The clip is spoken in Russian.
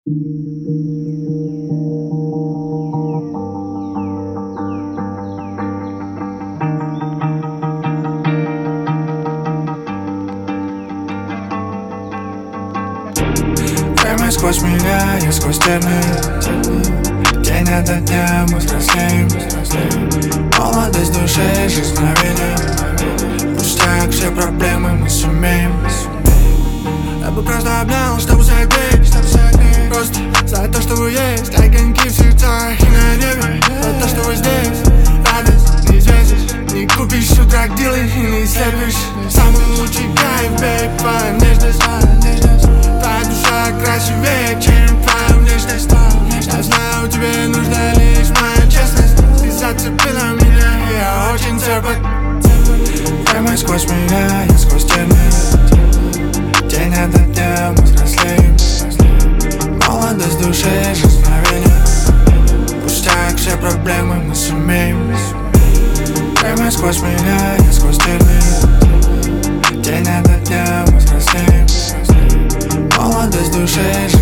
Время сквозь меня, я сквозь тернии. День ото дня мы взрослеем. Молодость души, жизнь мгновение. Пустяк, все проблемы мы сумеем. Я бы просто обнял, чтобы согреть. Просто за то, что вы есть. Огоньки в сердцах и на небе. За то, что вы здесь. Радость не взвесишь, не купишь с утра к делу и не слепишь. Самый лучший кайф, бейб, твоя нежность. Твоя душа красивее, чем твоя внешность. Я знаю, тебе нужна лишь моя честность. Ты зацепила меня, я очень терпок. Время сквозь меня, я сквозь тернии. День ото дня мы взрослеем. Молодость души, жизнь мгновение. Пустяк, все проблемы мы сумеем. Время сквозь меня, я сквозь тернии. День ото дня мы взрослеем. Молодость души, жизнь